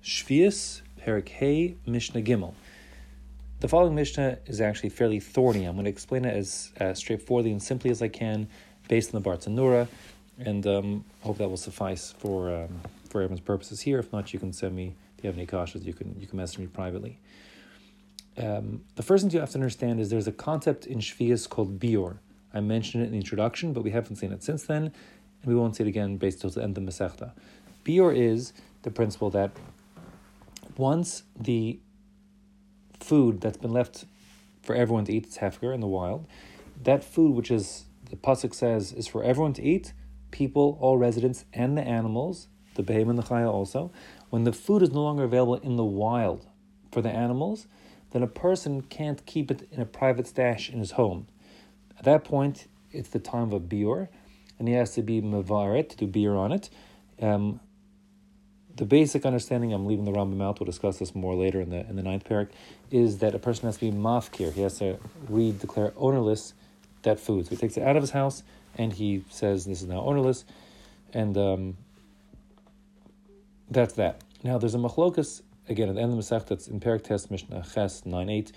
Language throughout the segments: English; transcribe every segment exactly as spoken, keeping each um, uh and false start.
Shvius, Perek Hey, Mishnah Gimel. The following Mishnah is actually fairly thorny. I'm going to explain it as uh, straightforwardly and simply as I can, based on the Bartanura, and um, I hope that will suffice for um, for everyone's purposes here. If not, you can send me. If you have any questions, you can you can message me privately. Um, the first thing you have to understand is there's a concept in Shvius called Bior. I mentioned it in the introduction, but we haven't seen it since then, and we won't see it again based until the end of the Masechta. Bior is the principle that once the food that's been left for everyone to eat, it's hefker in the wild, that food which is, the pasuk says, is for everyone to eat, people, all residents, and the animals, the behem and the chaya also, when the food is no longer available in the wild for the animals, then a person can't keep it in a private stash in his home. At that point, it's the time of a biur, and he has to be mevaret, to do biur on it. Um, the basic understanding, I'm leaving the Rambam out, we'll discuss this more later in the in the ninth parak, is that a person has to be mafkir. He has to read, declare ownerless that food. So he takes it out of his house, and he says, this is now ownerless, and um, that's that. Now, there's a machlokas, again, at the end of the Masech, that's in Perek Tes, Mishnah Ches nine eight,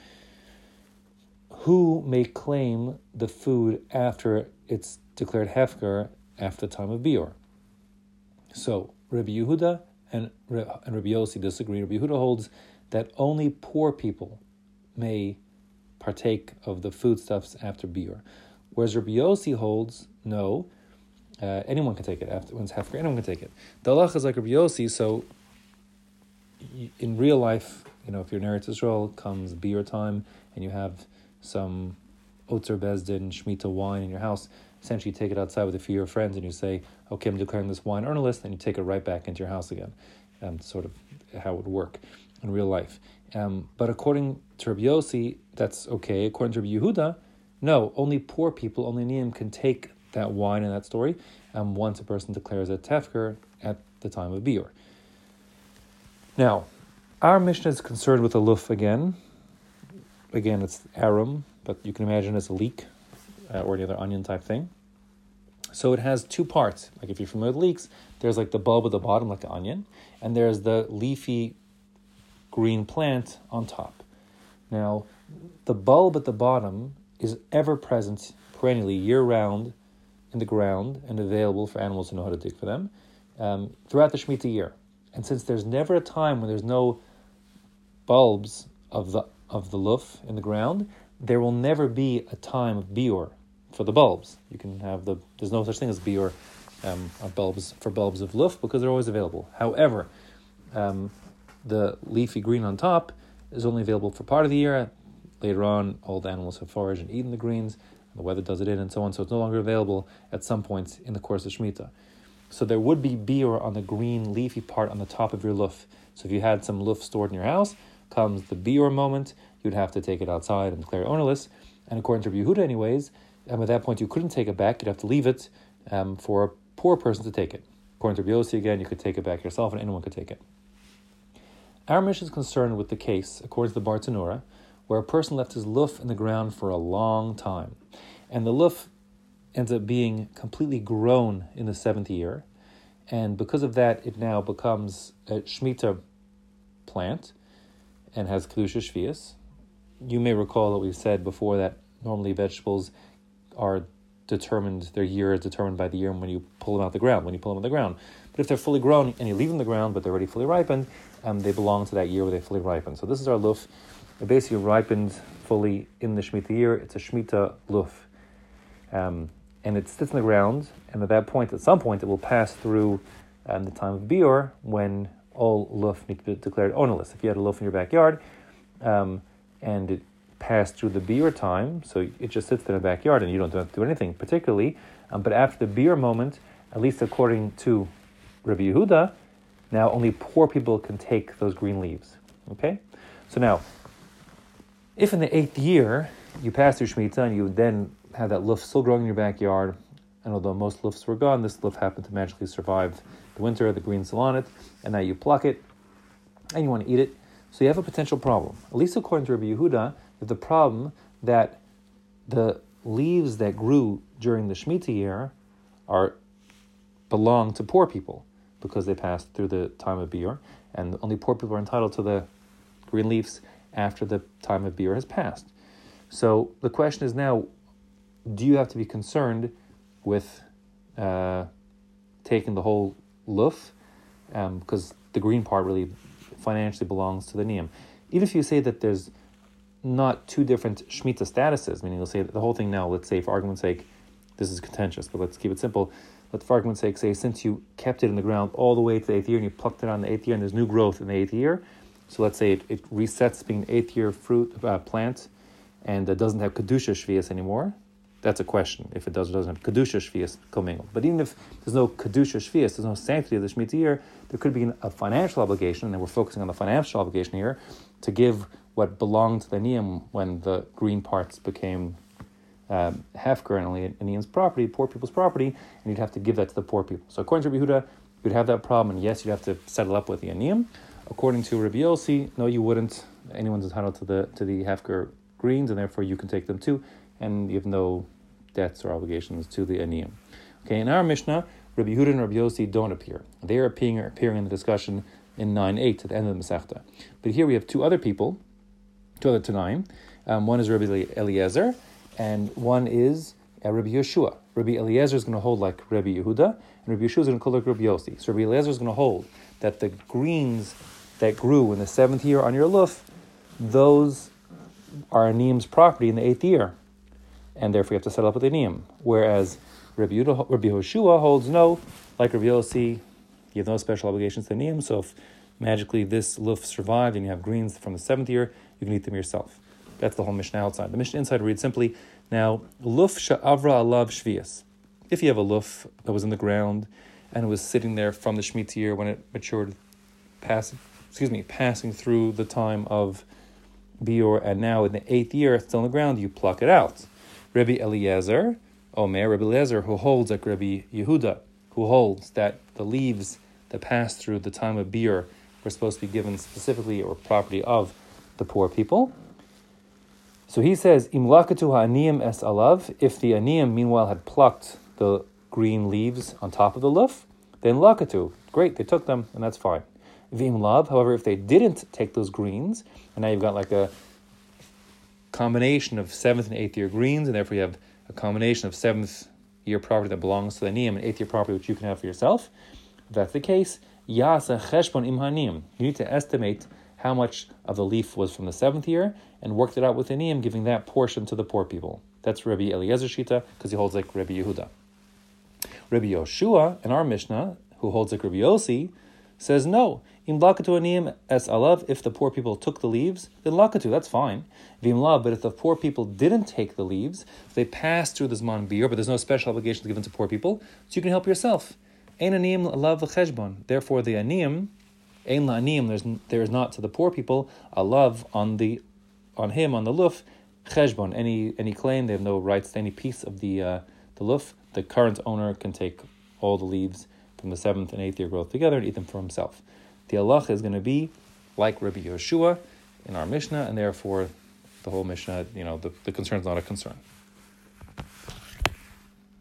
who may claim the food after it's declared hefker after the time of biur. So, Rabbi Yehuda and, and Rabbi Yossi disagree. Rabbi Yehuda holds that only poor people may partake of the foodstuffs after biur, whereas Rabbi Yossi holds, no, uh, anyone can take it after when it's hefker, anyone can take it. The halach is like Rabbi Yossi, so in real life, you know, if you're in Eretz Yisrael, comes biur time, and you have some Otzer Bezdin, Shemitah wine in your house, essentially you take it outside with a few of your friends and you say, okay, I'm declaring this wine ownerless, and you take it right back into your house again. Um, sort of how it would work in real life. Um, but according to Rabbi Yossi, that's okay. According to Rabbi Yehuda, no, only poor people, only Niyim can take that wine in that story um, once a person declares a tefker at the time of biur. Now, our Mishnah is concerned with a luf again. Again, it's arum, but you can imagine it's a leek uh, or any other onion type thing. So it has two parts. Like if you're familiar with leeks, there's like the bulb at the bottom, like an onion, and there's the leafy green plant on top. Now, the bulb at the bottom is ever present perennially, year-round, in the ground and available for animals to know how to dig for them um, throughout the Shemitah year. And since there's never a time when there's no bulbs of the of the luf in the ground, there will never be a time of biur for the bulbs. You can have the there's no such thing as biur um, of bulbs for bulbs of luf because they're always available. However, um, the leafy green on top is only available for part of the year. Later on, all the animals have foraged and eaten the greens. The weather does it in, and so on. So it's no longer available at some points in the course of Shemitah. So there would be biur on the green leafy part on the top of your luf. So if you had some luf stored in your house, comes the biur moment, you'd have to take it outside and declare ownerless. And according to Rabbi Yehuda anyways, um, at that point you couldn't take it back, you'd have to leave it um, for a poor person to take it. According to Rabbi Yossi again, you could take it back yourself and anyone could take it. Our mission is concerned with the case, according to the Bartanura, where a person left his luf in the ground for a long time. And the luf ends up being completely grown in the seventh year, and because of that, it now becomes a Shemitah plant and has Kedusha Shvius. You may recall that we said before that normally vegetables are determined, their year is determined by the year when you pull them out of the ground, when you pull them out of the ground. But if they're fully grown and you leave them in the ground, but they're already fully ripened, um, they belong to that year where they fully ripened. So this is our luf. It basically ripened fully in the Shemitah year. It's a Shemitah luf. Um, and it sits in the ground, and at that point, at some point, it will pass through um, the time of biur when all luf need to be declared ownerless. If you had a luf in your backyard, um, and it passed through the biur time, so it just sits there in the backyard, and you don't have to do anything particularly, um, but after the biur moment, at least according to Rabbi Yehuda, now only poor people can take those green leaves. Okay? So now, if in the eighth year, you pass through Shemitah, and you then have that luf still growing in your backyard, and although most lufs were gone, this luf happened to magically survive the winter, the green still on it, and now you pluck it, and you want to eat it, so you have a potential problem. At least according to Rabbi Yehuda, you have the problem that the leaves that grew during the Shemitah year are belong to poor people because they passed through the time of biur, and only poor people are entitled to the green leaves after the time of biur has passed. So the question is now, do you have to be concerned with uh, taking the whole luf? Because um, the green part really financially belongs to the niyam. Even if you say that there's not two different Shemitah statuses, meaning you'll say that the whole thing now, let's say for argument's sake, this is contentious, but let's keep it simple. Let's for argument's sake say, since you kept it in the ground all the way to the eighth year and you plucked it on the eighth year and there's new growth in the eighth year, so let's say it, it resets being an eighth year fruit uh, plant and it doesn't have Kedusha Shvius anymore, that's a question, if it does or doesn't have Kedusha Shvius commingled. But even if there's no Kedusha Shvius, there's no sanctity of the Shemitah year, there could be a financial obligation, and we're focusing on the financial obligation here, to give what belonged to the niyam when the green parts became um, hefker and only a niyam's property, poor people's property, and you'd have to give that to the poor people. So according to Rabbi Yehuda, you'd have that problem, and yes, you'd have to settle up with the niyam. According to Rabbi Yossi, no, you wouldn't. Anyone's entitled to the to the hefker greens, and therefore you can take them too, and you have no debts or obligations to the aniyam. Okay, in our Mishnah, Rabbi Yehuda and Rabbi Yossi don't appear. They are appearing, appearing in the discussion in nine eight at the end of the Masechta. But here we have two other people, two other Tanaim. Um, one is Rabbi Eliezer, and one is uh, Rabbi Yeshua. Rabbi Eliezer is going to hold like Rabbi Yehuda, and Rabbi Yeshua is going to hold like Rabbi Yossi. So Rabbi Eliezer is going to hold that the greens that grew in the seventh year on your luf, those are a niyam's property in the eighth year, and therefore you have to settle up with a niyam. Whereas Rabbi, Yehuda, Rabbi Yehoshua holds no, like Rabbi Yossi, you have no special obligations to the niyam, so if magically this luf survived and you have greens from the seventh year, you can eat them yourself. That's the whole Mishnah outside. The Mishnah inside reads simply, now, luf sha'avra alav shvius. If you have a luf that was in the ground and it was sitting there from the Shemitah year when it matured, passing, excuse me, passing through the time of biur, and now in the eighth year it's still in the ground, you pluck it out. Rabbi Eliezer, Omer, Rabbi Eliezer, who holds like Rabbi Yehuda, who holds that the leaves that pass through the time of biur were supposed to be given specifically or property of the poor people. So he says, Im lakatu ha'aniyim es alav, if the aniyim meanwhile had plucked the green leaves on top of the luf, then lakatu, great, they took them, and that's fine. V'im lav, however, if they didn't take those greens, and now you've got like a combination of seventh and eighth year greens, and therefore you have a combination of seventh year property that belongs to the aniyim and eighth year property which you can have for yourself. If that's the case, yasa cheshbon im haniyim, you need to estimate how much of the leaf was from the seventh year, and worked it out with the niyam, giving that portion to the poor people. That's Rabbi Eliezer Shita, because he holds like Rabbi Yehuda. Rabbi Yoshua, in our Mishnah, who holds like Rabbi Yossi, says no. Im lakatu aniyim es alav, if the poor people took the leaves, then lakatu, that's fine. Vim lav, but if the poor people didn't take the leaves, they passed through the zman biur, but there's no special obligation given to poor people, so you can help yourself. Ein aniyim alav v'cheshbon. Therefore, the aniyim, ein la'aniyim, there's there is not to the poor people alav on the on him on the luf cheshbon, any any claim. They have no rights to any piece of the uh, the luf. The current owner can take all the leaves from the seventh and eighth year growth together and eat them for himself. The halacha is going to be like Rabbi Yehoshua in our Mishnah, and therefore the whole Mishnah, you know, the, the concern is not a concern.